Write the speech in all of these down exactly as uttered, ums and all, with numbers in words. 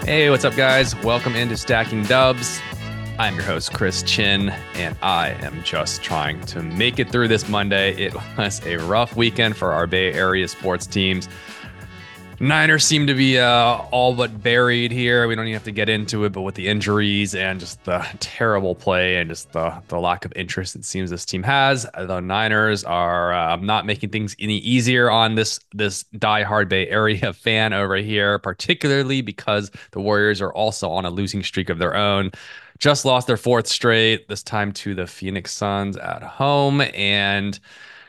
Hey, what's up, guys? Welcome into Stacking Dubs. I'm your host, Chris Chin, and I am just trying to make it through this Monday. It was a rough weekend for our Bay Area sports teams. Niners seem to be uh, all but buried here. We don't even have to get into it, but with the injuries and just the terrible play and just the, the lack of interest it seems this team has, the Niners are uh, not making things any easier on this this diehard Bay Area fan over here, particularly because the Warriors are also on a losing streak of their own. Just lost their fourth straight, this time to the Phoenix Suns at home, and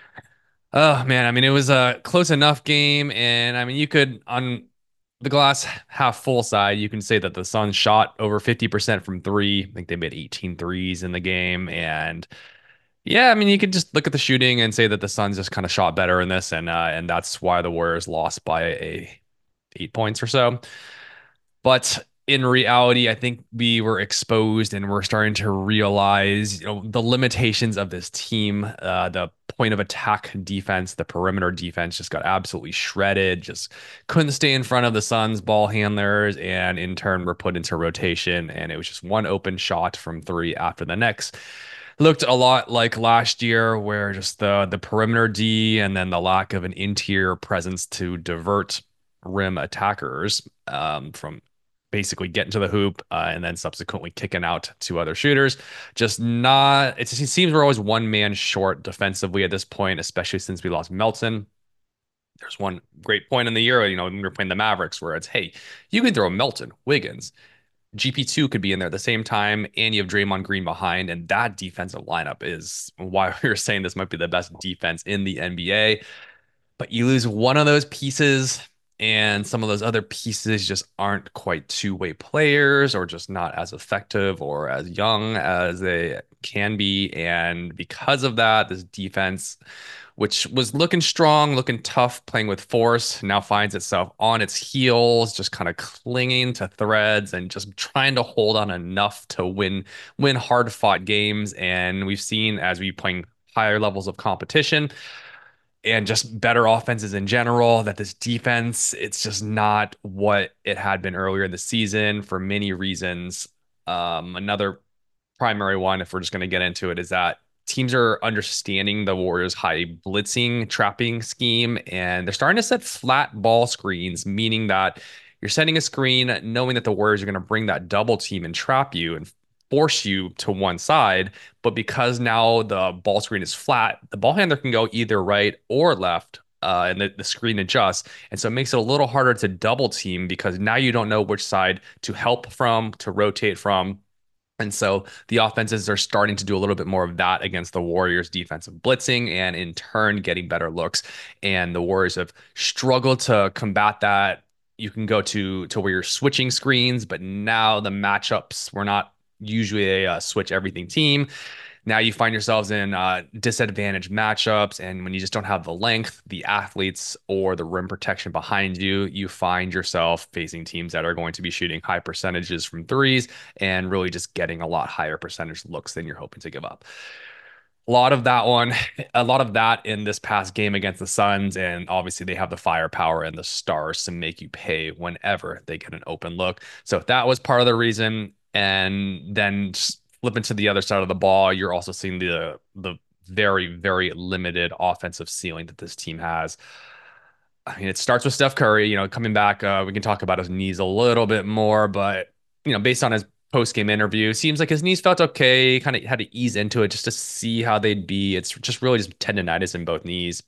oh man, I mean it was a close enough game, and I mean you could on the glass half full side, you can say that the Suns shot over fifty percent from three. I think they made eighteen threes in the game, and yeah, I mean you could just look at the shooting and say that the Suns just kind of shot better in this, and uh, and that's why the Warriors lost by a eight points or so. But in reality, I think we were exposed and we're starting to realize, you know, the limitations of this team. Uh, the point of attack defense, the perimeter defense just got absolutely shredded, just couldn't stay in front of the Suns ball handlers, and in turn were put into rotation. And it was just one open shot from three after the next. Looked a lot like last year, where just the the perimeter D and then the lack of an interior presence to divert rim attackers um, from basically getting to the hoop uh, and then subsequently kicking out to other shooters. Just not, it seems we're always one man short defensively at this point, especially since we lost Melton. There's one great point in the year, you know, when we were playing the Mavericks, where it's, hey, you can throw Melton, Wiggins, G P two could be in there at the same time, and you have Draymond Green behind, and that defensive lineup is why we were saying this might be the best defense in the N B A. But you lose one of those pieces, and some of those other pieces just aren't quite two-way players or just not as effective or as young as they can be. And because of that, this defense, which was looking strong, looking tough, playing with force, now finds itself on its heels, just kind of clinging to threads and just trying to hold on enough to win win hard-fought games. And we've seen as we playing higher levels of competition and just better offenses in general, that this defense, it's just not what it had been earlier in the season for many reasons. Um, another primary one, if we're just going to get into it, is that teams are understanding the Warriors' high blitzing trapping scheme, and they're starting to set flat ball screens, meaning that you're setting a screen knowing that the Warriors are going to bring that double team and trap you and force you to one side. But because now the ball screen is flat, the ball handler can go either right or left. Uh, and the, the screen adjusts. And so it makes it a little harder to double team because now you don't know which side to help from, to rotate from. And so the offenses are starting to do a little bit more of that against the Warriors' defensive blitzing and in turn getting better looks. And the Warriors have struggled to combat that. You can go to to where you're switching screens, but now the matchups were not usually a uh, switch everything team. Now you find yourselves in uh, disadvantaged matchups, and when you just don't have the length, the athletes, or the rim protection behind you, you find yourself facing teams that are going to be shooting high percentages from threes and really just getting a lot higher percentage looks than you're hoping to give up. A lot of that one, a lot of that in this past game against the Suns, and obviously they have the firepower and the stars to make you pay whenever they get an open look. So that was part of the reason. And then just flipping to the other side of the ball, you're also seeing the the very, very limited offensive ceiling that this team has. I mean, it starts with Steph Curry, you know, coming back. Uh, we can talk about his knees a little bit more, but, you know, based on his post game interview, seems like his knees felt okay, kind of had to ease into it just to see how they'd be. It's just really just tendonitis in both knees.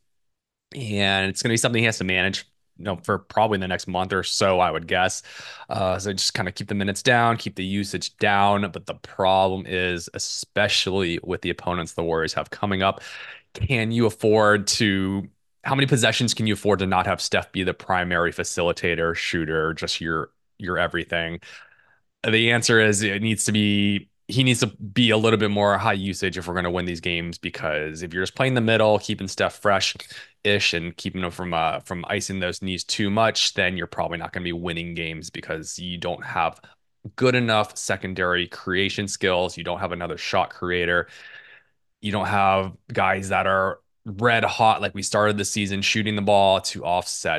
And it's going to be something he has to manage, you know, for probably the next month or so, I would guess. Uh, so just kind of keep the minutes down, keep the usage down. But the problem is, especially with the opponents the Warriors have coming up, can you afford to? How many possessions can you afford to not have Steph be the primary facilitator, shooter, just your your everything? The answer is it needs to be he needs to be a little bit more high usage if we're going to win these games, because if you're just playing the middle, keeping Steph fresh ish and keeping them from uh from icing those knees too much, then you're probably not going to be winning games because you don't have good enough secondary creation skills. You don't have another shot creator. You don't have guys that are red hot like we started the season shooting the ball to offset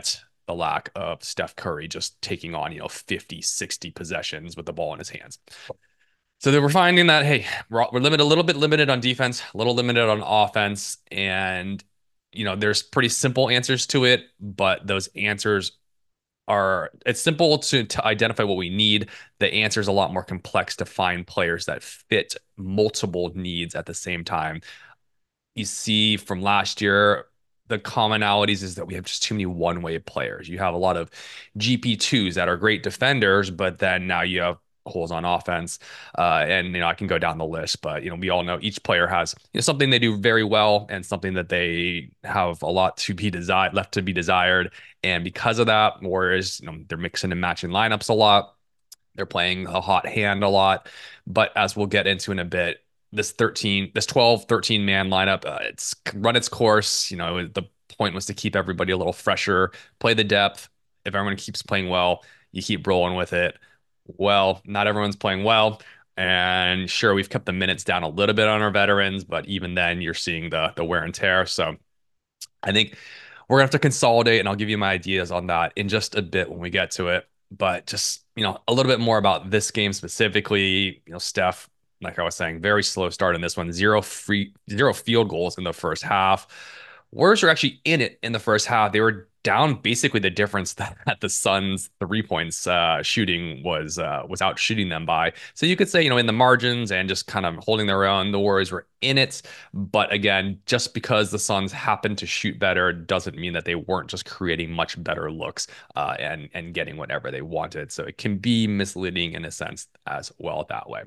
the lack of Steph Curry just taking on, you know, fifty, sixty possessions with the ball in his hands. So they were finding that, hey, we're, we're limited, a little bit limited on defense, a little limited on offense. And, you know, there's pretty simple answers to it, but those answers are, it's simple to, to identify what we need. The answer is a lot more complex to find players that fit multiple needs at the same time. You see from last year, the commonalities is that we have just too many one-way players. You have a lot of G P twos that are great defenders, but then now you have holes on offense. Uh, and, you know, I can go down the list, but, you know, we all know each player has, you know, something they do very well and something that they have a lot to be desired, left to be desired. And because of that, Warriors, you know, they're mixing and matching lineups a lot. They're playing a hot hand a lot. But as we'll get into in a bit, this thirteen, this twelve, thirteen man lineup, uh, it's run its course. You know, the point was to keep everybody a little fresher, play the depth. If everyone keeps playing well, you keep rolling with it. Well, not everyone's playing well. And sure, we've kept the minutes down a little bit on our veterans, but even then you're seeing the the wear and tear. So I think we're gonna have to consolidate, and I'll give you my ideas on that in just a bit when we get to it. But just, you know, a little bit more about this game specifically. You know, Steph, like I was saying, very slow start in this one. Zero free, zero field goals in the first half. Warriors were actually in it in the first half. They were down basically the difference that, that the Suns three points uh, shooting was uh, was out shooting them by. So you could say, you know, in the margins and just kind of holding their own, the Warriors were in it. But again, just because the Suns happened to shoot better doesn't mean that they weren't just creating much better looks uh, and and getting whatever they wanted. So it can be misleading in a sense as well that way.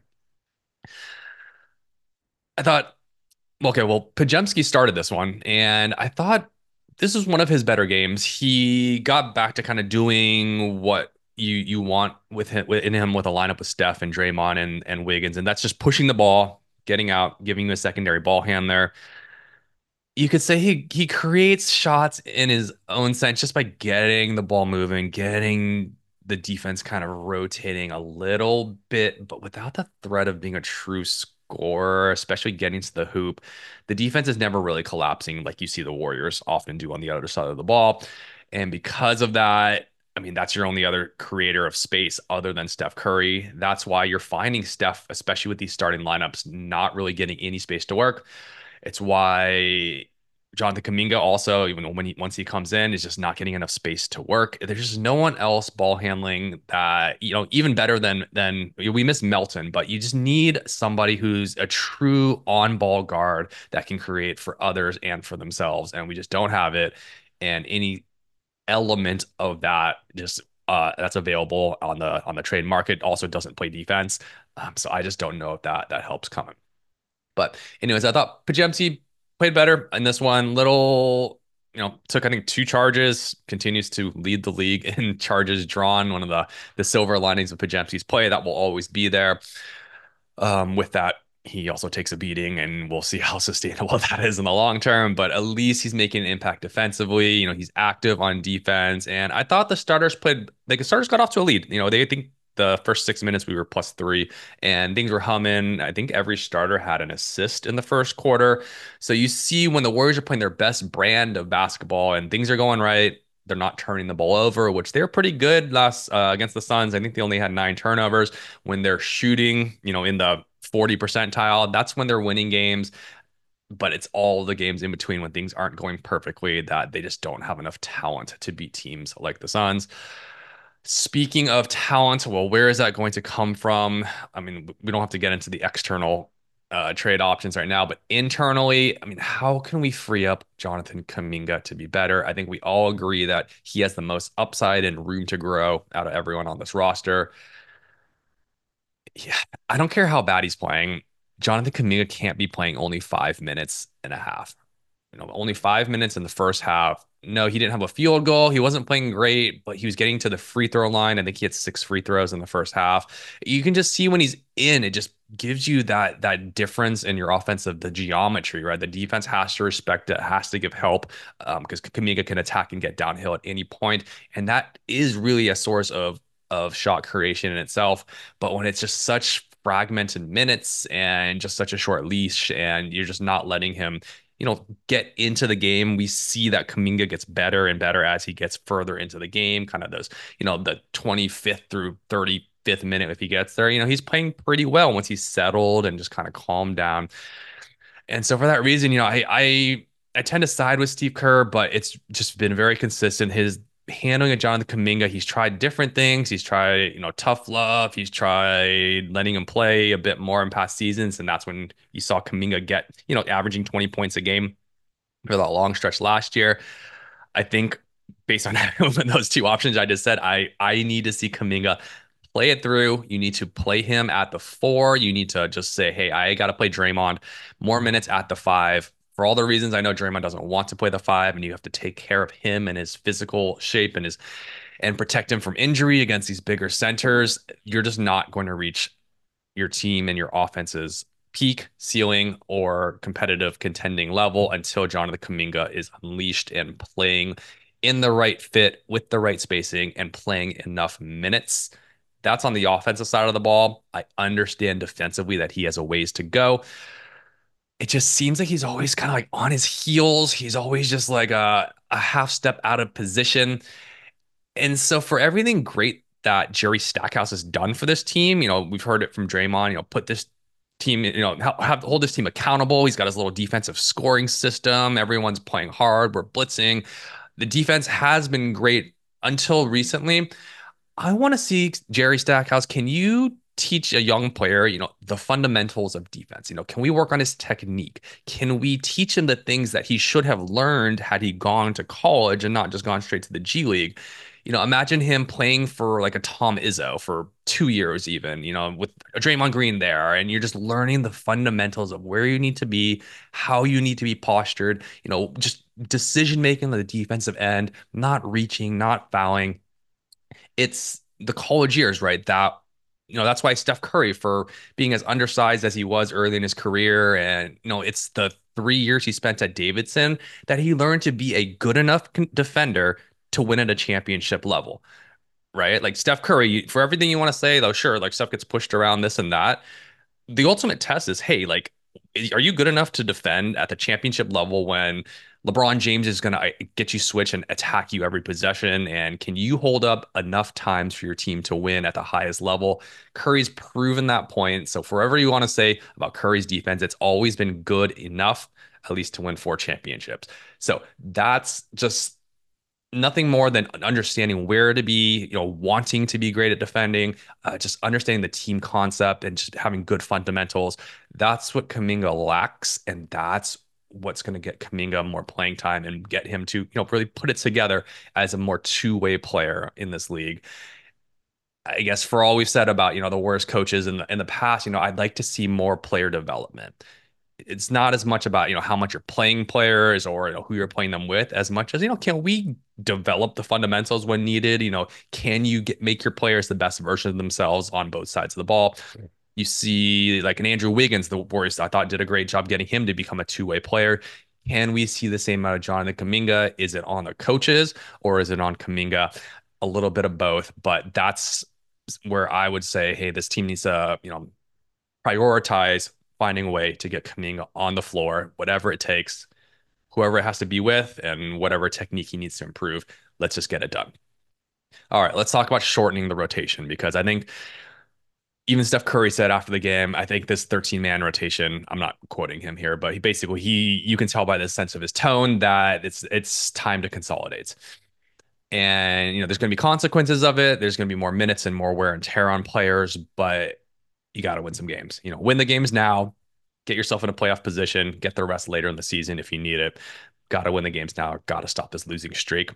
I thought, okay, well, Pajemski started this one, and I thought this was one of his better games. He got back to kind of doing what you you want with him in him with a lineup with Steph and Draymond and and Wiggins, and that's just pushing the ball, getting out, giving you a secondary ball hand there. You could say he he creates shots in his own sense just by getting the ball moving, getting the defense kind of rotating a little bit, but without the threat of being a true scorer, especially getting to the hoop. The defense is never really collapsing like you see the Warriors often do on the other side of the ball. And because of that, I mean, that's your only other creator of space other than Steph Curry. That's why you're finding Steph, especially with these starting lineups, not really getting any space to work. It's why Jonathan Kuminga also, even when he once he comes in, is just not getting enough space to work. There's just no one else ball handling that, you know, even better than than we miss Melton, but you just need somebody who's a true on-ball guard that can create for others and for themselves. And we just don't have it. And any element of that just uh that's available on the on the trade market also doesn't play defense. Um, so I just don't know if that that helps coming. But anyways, I thought Pajemski played better in this one. Little, you know, took I think two charges, continues to lead the league in charges drawn. One of the the silver linings of Pajemski's play that will always be there. Um, with that, he also takes a beating, and we'll see how sustainable that is in the long term. But at least he's making an impact defensively. You know, he's active on defense, and I thought the starters played. Like the starters got off to a lead. You know, they think the first six minutes we were plus three and things were humming. I think every starter had an assist in the first quarter. So you see when the Warriors are playing their best brand of basketball and things are going right, they're not turning the ball over, which they're pretty good last uh, against the Suns. I think they only had nine turnovers. When they're shooting, you know, in the forty percentile, that's when they're winning games. But it's all the games in between when things aren't going perfectly that they just don't have enough talent to beat teams like the Suns. Speaking of talent, well, where is that going to come from? I mean, we don't have to get into the external uh, trade options right now, but internally, I mean, how can we free up Jonathan Kuminga to be better? I think we all agree that he has the most upside and room to grow out of everyone on this roster. Yeah, I don't care how bad he's playing. Jonathan Kuminga can't be playing only five minutes and a half. You know, only five minutes in the first half. No, he didn't have a field goal. He wasn't playing great, but he was getting to the free throw line. I think he had six free throws in the first half. You can just see when he's in, it just gives you that that difference in your offensive, the geometry, right? The defense has to respect it, has to give help um, because Kuminga can attack and get downhill at any point, and that is really a source of of shot creation in itself. But when it's just such fragmented minutes and just such a short leash, and you're just not letting him you know, get into the game, we see that Kuminga gets better and better as he gets further into the game, kind of those, you know, the twenty-fifth through thirty-fifth minute if he gets there. You know, he's playing pretty well once he's settled and just kind of calmed down. And so for that reason, you know, I I I tend to side with Steve Kerr, but it's just been very consistent. His handling of Jonathan Kuminga, he's tried different things. He's tried, you know, tough love. He's tried letting him play a bit more in past seasons, and that's when you saw Kuminga get, you know, averaging twenty points a game for that long stretch last year. I think based on those two options I just said, I I need to see Kuminga play it through. You need to play him at the four. You need to just say, hey, I got to play Draymond more minutes at the five. For all the reasons I know Draymond doesn't want to play the five, and you have to take care of him and his physical shape and his and protect him from injury against these bigger centers. You're just not going to reach your team and your offense's peak, ceiling, or competitive contending level until Jonathan Kuminga is unleashed and playing in the right fit with the right spacing and playing enough minutes. That's on the offensive side of the ball. I understand defensively that he has a ways to go. It just seems like he's always kind of like on his heels. He's always just like a, a half step out of position. And so for everything great that Jerry Stackhouse has done for this team, you know, we've heard it from Draymond, you know, put this team, you know, have, have hold this team accountable. He's got his little defensive scoring system. Everyone's playing hard. We're blitzing. The defense has been great until recently. I want to see Jerry Stackhouse. Can you teach a young player, you know, the fundamentals of defense? You know, can we work on his technique? Can we teach him the things that he should have learned had he gone to college and not just gone straight to the G League? You know, imagine him playing for like a Tom Izzo for two years, even, you know, with a Draymond Green there, and you're just learning the fundamentals of where you need to be, how you need to be postured, you know, just decision making on the defensive end, not reaching, not fouling. It's the college years, right? That, you know, that's why Steph Curry, for being as undersized as he was early in his career, and, you know, it's the three years he spent at Davidson that he learned to be a good enough defender to win at a championship level, right? Like Steph Curry, for everything you want to say, though, sure, like stuff gets pushed around this and that. The ultimate test is, hey, like, are you good enough to defend at the championship level when LeBron James is going to get you switch and attack you every possession? And can you hold up enough times for your team to win at the highest level? Curry's proven that point. So, for whatever you want to say about Curry's defense, it's always been good enough, at least to win four championships. So, that's just nothing more than understanding where to be, you know, wanting to be great at defending, uh, just understanding the team concept and just having good fundamentals. That's what Kuminga lacks, and that's what's going to get Kuminga more playing time and get him to, you know, really put it together as a more two-way player in this league. I guess for all we've said about, you know, the worst coaches in the in the past, you know, I'd like to see more player development. It's not as much about, you know, how much you're playing players or, you know, who you're playing them with, as much as, you know, can we develop the fundamentals when needed? You know, can you get make your players the best version of themselves on both sides of the ball? You see, like an Andrew Wiggins, the Warriors, I thought did a great job getting him to become a two-way player. Can we see the same out of Jonathan Kuminga? Is it on the coaches or is it on Kuminga? A little bit of both, but that's where I would say, hey, this team needs to, you know, prioritize finding a way to get Kuminga on the floor, whatever it takes, whoever it has to be with, and whatever technique he needs to improve. Let's just get it done. All right, let's talk about shortening the rotation, because I think even Steph Curry said after the game, I think this thirteen man rotation, I'm not quoting him here, but he basically, he, you can tell by the sense of his tone that it's, it's time to consolidate. And, you know, there's going to be consequences of it. There's going to be more minutes and more wear and tear on players, but you got to win some games. You know, win the games now, get yourself in a playoff position, get the rest later in the season if you need it. Got to win the games now. Got to stop this losing streak.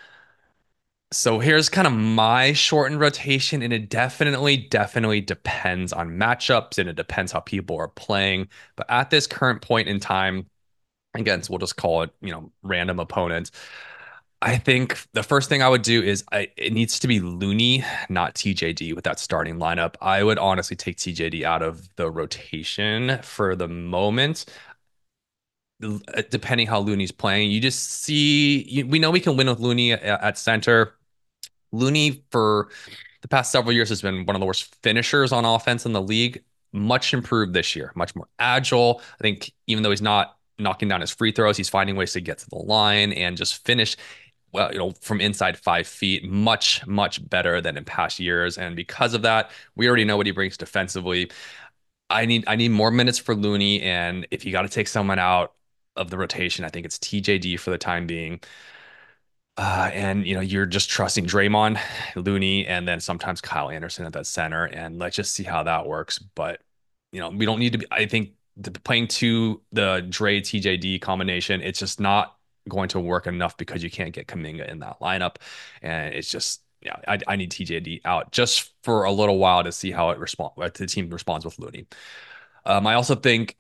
So here's kind of my shortened rotation, and it definitely, definitely depends on matchups, and it depends how people are playing. But at this current point in time, again, so we'll just call it, you know, random opponents. I think the first thing I would do is I, it needs to be Looney, not T J D with that starting lineup. I would honestly take T J D out of the rotation for the moment, depending how Looney's playing. You just see, you, we know we can win with Looney at, at center. Looney, for the past several years, has been one of the worst finishers on offense in the league. Much improved this year, much more agile. I think even though he's not knocking down his free throws. He's finding ways to get to the line and just finish, well, you know, from inside five feet, much, much better than in past years. And because of that, we already know what he brings defensively. I need I need more minutes for Looney, and if you got to take someone out of the rotation, I think it's T J D for the time being. Uh, and you know, you're just trusting Draymond, Looney, and then sometimes Kyle Anderson at that center, and let's just see how that works. But you know, we don't need to be. I think the, playing to the Dre T J D combination, it's just not going to work enough because you can't get Kuminga in that lineup, and it's just yeah, I, I need T J D out just for a little while to see how it respond. The team responds with Looney. Um, I also think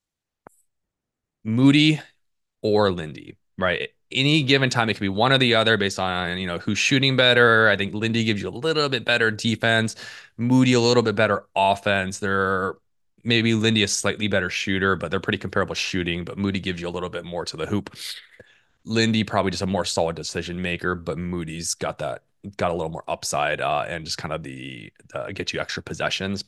Moody or Lindy, right? Any given time, it could be one or the other based on, you know, who's shooting better. I think Lindy gives you a little bit better defense, Moody a little bit better offense. They're maybe Lindy a slightly better shooter, but they're pretty comparable shooting, but Moody gives you a little bit more to the hoop. Lindy probably just a more solid decision maker, but Moody's got that, got a little more upside uh, and just kind of the uh, get you extra possessions.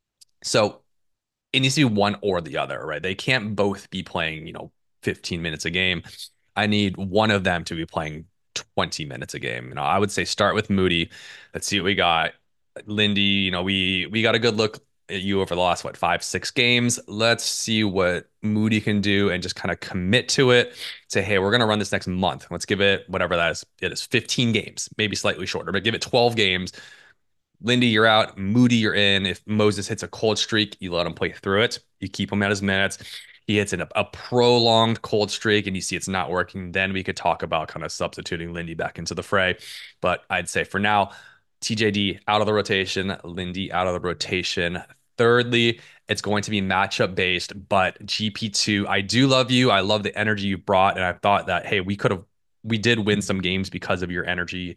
So it needs to be one or the other, right? They can't both be playing, you know, fifteen minutes a game. I need one of them to be playing twenty minutes a game. You know, I would say start with Moody. Let's see what we got. Lindy, you know, we we got a good look at you over the last, what, five, six games. Let's see what Moody can do and just kind of commit to it. Say, hey, we're going to run this next month. Let's give it whatever that is. It is fifteen games, maybe slightly shorter, but give it twelve games. Lindy, you're out. Moody, you're in. If Moses hits a cold streak, you let him play through it. You keep him at his minutes. He hits in a, a prolonged cold streak and you see it's not working, then we could talk about kind of substituting Lindy back into the fray. But I'd say for now, T J D out of the rotation, Lindy out of the rotation. Thirdly, it's going to be matchup based, but G P two, I do love you. I love the energy you brought. And I thought that, hey, we could have, we did win some games because of your energy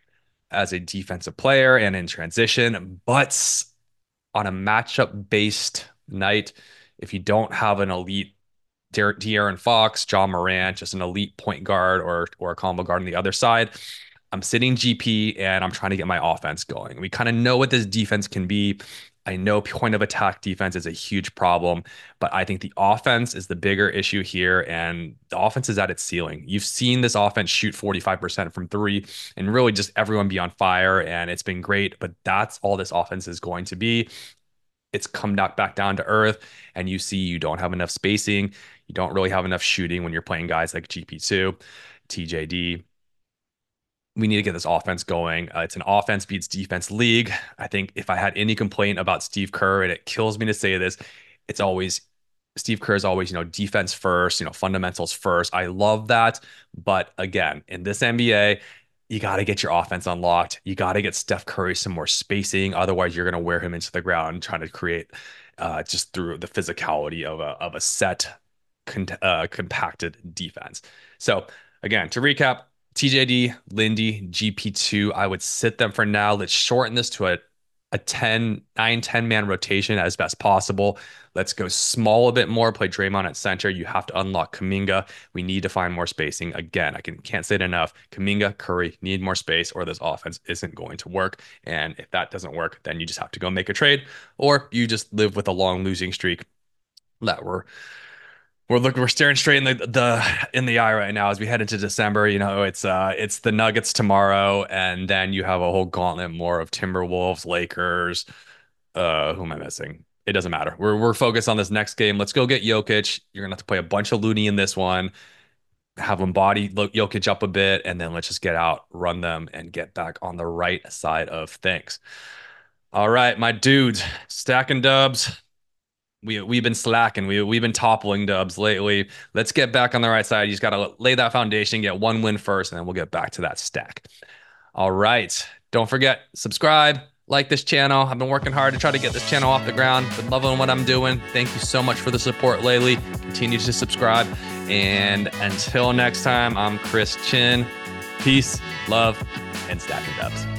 as a defensive player and in transition. But on a matchup based night, if you don't have an elite De'Aaron Fox, John Morant, just an elite point guard or or a combo guard on the other side, I'm sitting G P and I'm trying to get my offense going. We kind of know what this defense can be. I know point of attack defense is a huge problem, but I think the offense is the bigger issue here, and the offense is at its ceiling. You've seen this offense shoot forty-five percent from three and really just everyone be on fire, and it's been great, but that's all this offense is going to be. It's come back down to earth, and you see you don't have enough spacing. You don't really have enough shooting when you're playing guys like G P two, T J D. We need to get this offense going. Uh, it's an offense beats defense league. I think if I had any complaint about Steve Kerr, and it kills me to say this, it's always Steve Kerr is always, you know, defense first, you know, fundamentals first. I love that. But again, in this N B A, you got to get your offense unlocked. You got to get Steph Curry some more spacing. Otherwise, you're going to wear him into the ground trying to create uh, just through the physicality of a, of a set, con- uh, compacted defense. So again, to recap, T J D, Lindy, G P two, I would sit them for now. Let's shorten this to a, a ten, nine, ten man rotation as best possible. Let's go small a bit more, play Draymond at center. You have to unlock Kuminga. We need to find more spacing. Again, I can, can't say it enough. Kuminga, Curry need more space or this offense isn't going to work. And if that doesn't work, then you just have to go make a trade, or you just live with a long losing streak that we're We're looking, we're staring straight in the the in the eye right now as we head into December. You know, it's uh it's the Nuggets tomorrow, and then you have a whole gauntlet more of Timberwolves, Lakers. Uh, who am I missing? It doesn't matter. We're we're focused on this next game. Let's go get Jokic. You're gonna have to play a bunch of Looney in this one. Have them body Jokic up a bit, and then let's just get out, run them, and get back on the right side of things. All right, my dudes, stacking dubs. We we've been slacking. We we've been toppling dubs lately. Let's get back on the right side. You just got to lay that foundation, get one win first, and then we'll get back to that stack. All right. Don't forget, subscribe, like this channel. I've been working hard to try to get this channel off the ground. Been loving what I'm doing. Thank you so much for the support lately. Continue to subscribe. And until next time, I'm Chris Chin. Peace, love, and stacking dubs.